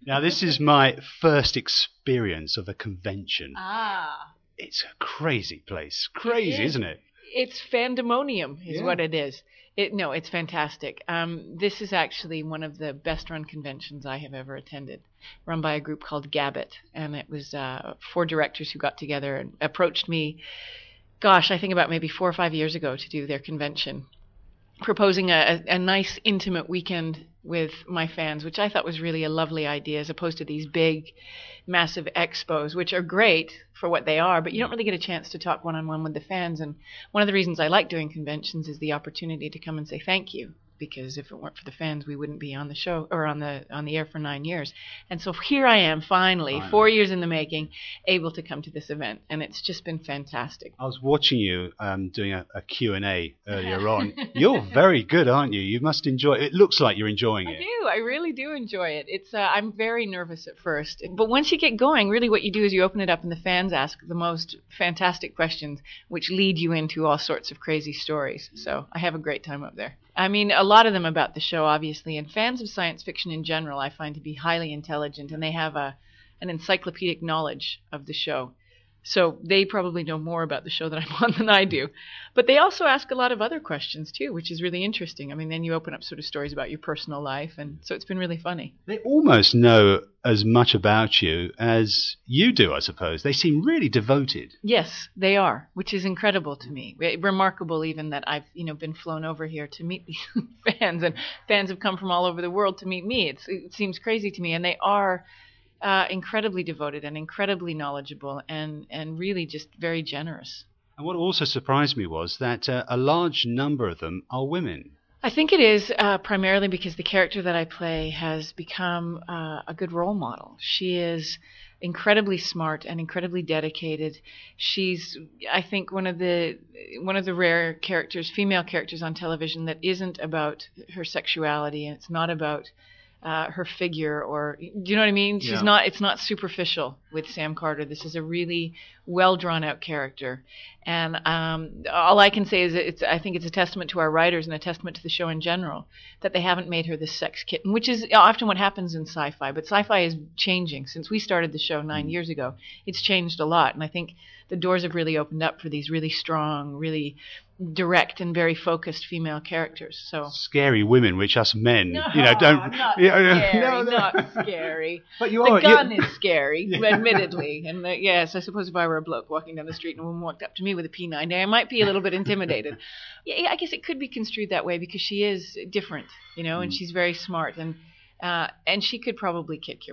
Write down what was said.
Now, this is my first experience of a convention. Ah. It's a crazy place. Crazy, isn't it? It's fandemonium is Yeah. what it is. It's fantastic. This is actually one of the best-run conventions I have ever attended, run by a group called Gabbett. And it was 4 directors who got together and approached me, gosh, I think about maybe 4 or 5 years ago to do their convention, proposing a nice, intimate weekend with my fans, which I thought was really a lovely idea, as opposed to these big, massive expos, which are great for what they are, but you don't really get a chance to talk one-on-one with the fans. And one of the reasons I like doing conventions is the opportunity to come and say thank you, because if it weren't for the fans, we wouldn't be on the show or on the air for 9 years. And so here I am, finally 4 years in the making, able to come to this event, and it's just been fantastic. I was watching you doing a Q&A earlier on. You're very good, aren't you? You must enjoy it. It looks like you're enjoying it. I really do enjoy it. It's I'm very nervous at first, but once you get going, really what you do is you open it up and the fans ask the most fantastic questions, which lead you into all sorts of crazy stories. So I have a great time up there. I mean, a lot of them about the show, obviously, and fans of science fiction in general I find to be highly intelligent, and they have an encyclopedic knowledge of the show. So they probably know more about the show that I'm on than I do. But they also ask a lot of other questions, too, which is really interesting. I mean, then you open up sort of stories about your personal life, and so it's been really funny. They almost know as much about you as you do, I suppose. They seem really devoted. Yes, they are, which is incredible to me. Remarkable even that I've been flown over here to meet these fans, and fans have come from all over the world to meet me. It seems crazy to me, and they are incredibly devoted and incredibly knowledgeable and really just very generous. And what also surprised me was that a large number of them are women. I think it is primarily because the character that I play has become a good role model. She is incredibly smart and incredibly dedicated. She's, I think, one of the rare characters, female characters on television that isn't about her sexuality, and it's not about her figure, or do you know what I mean? She's not. It's not superficial with Sam Carter. This is a really well drawn out character, and all I can say is I think it's a testament to our writers and a testament to the show in general that they haven't made her this sex kitten, which is often what happens in sci-fi. But sci-fi is changing since we started the show 9 years ago. It's changed a lot, and I think the doors have really opened up for these really strong, really direct and very focused female characters. So scary women, which us men, don't. Not scary, not scary. But you are. The gun is scary, admittedly. And yes, I suppose if I were a bloke walking down the street and a woman walked up to me with a P90, I might be a little bit intimidated. Yeah, I guess it could be construed that way because she is different, and she's very smart, and she could probably kick your